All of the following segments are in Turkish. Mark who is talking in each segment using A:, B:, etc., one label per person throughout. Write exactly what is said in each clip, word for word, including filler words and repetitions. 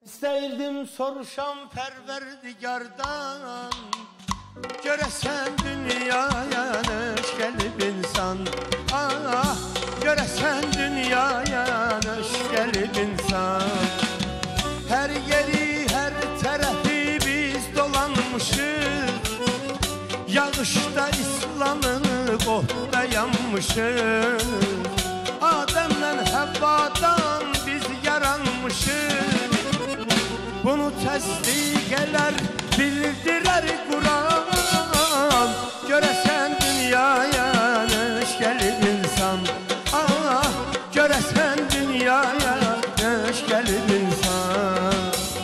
A: İsteyirdim soruşam Perverdigardan, göresen dünyaya neş gelip insan. Ah, göresen dünyaya neş gelip insan. Her yeri her tarafı biz dolanmışız, yağışta ıslanıp otda yanmışız. Adem'den Havvadan biz yaranmışız. Bunu təsdiqələr, bildirər Quran. Görəsən dünyaya neş gəlib insan. Ah, görəsən dünyaya neş gəlib insan.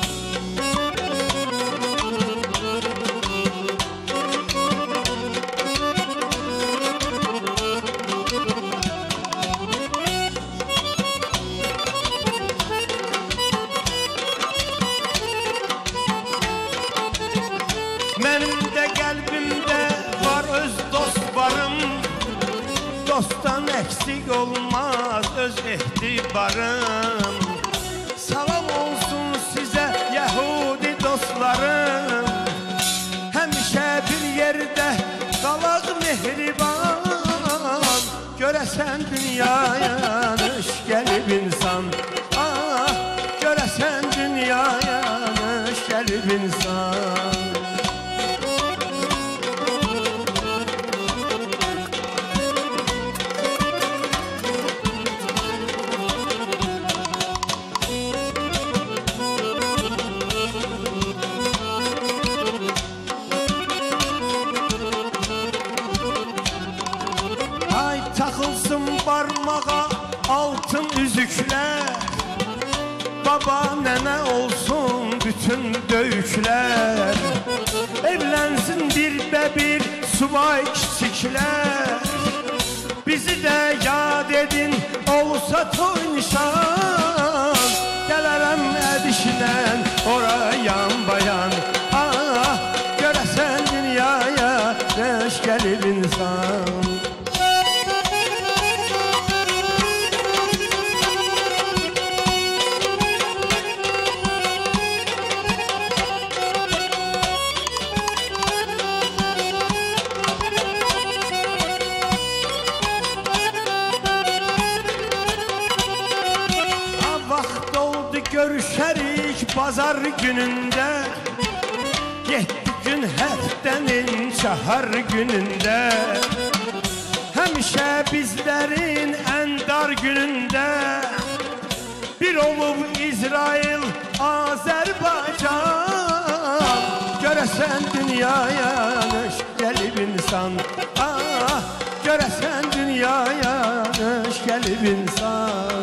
A: Mənim də qəlbimdə var öz dostlarım, dostdan eksik olmaz öz ehtibarım. Salam olsun sizə Yahudi dostlarım, həmişə bir yerdə qalaq mehriban. Görəsən dünyaya neş gəlib insan. Ah, görəsən dünyaya neş gəlib insan. Takılsın parmağa altın üzükler, baba nene olsun bütün döyükler. Evlensin bir be bir subay kiçikler, bizi de yad edin olsa toy nişan. Gələrəm edişdən orayan bayan. Ah, görəsən dünyaya neş gəlib insan. Görüşerik pazar gününde, yedi gün haftanın çahar gününde. Həmişə bizlerin en dar gününde, bir olup İsrail, Azerbaycan. Görəsən dünyaya neş gelib insan. Ah, görəsən dünyaya neş gelib insan.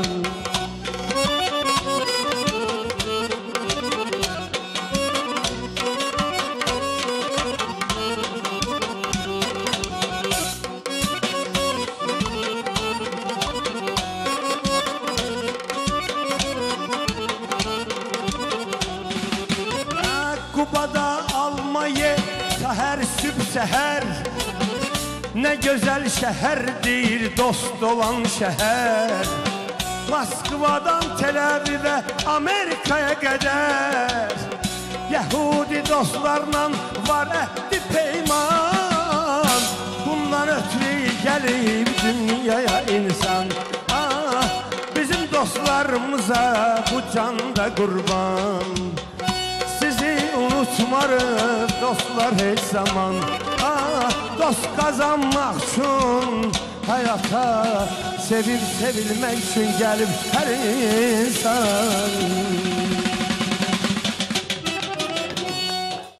A: Kubada almayı seher süb seher, ne güzel şehirdir dost olan şehir. Moskvadan Tel Aviv'e Amerika'ya kadar, Yahudi dostlarla var ehdi peyman. Bundan ötürü gelip dünyaya insan. Ah, bizim dostlarımıza bu canda kurban. Unutmarız dostlar hiç zaman. Ah, dost kazanmak için hayata, sevip sevilmek için gelip her insan.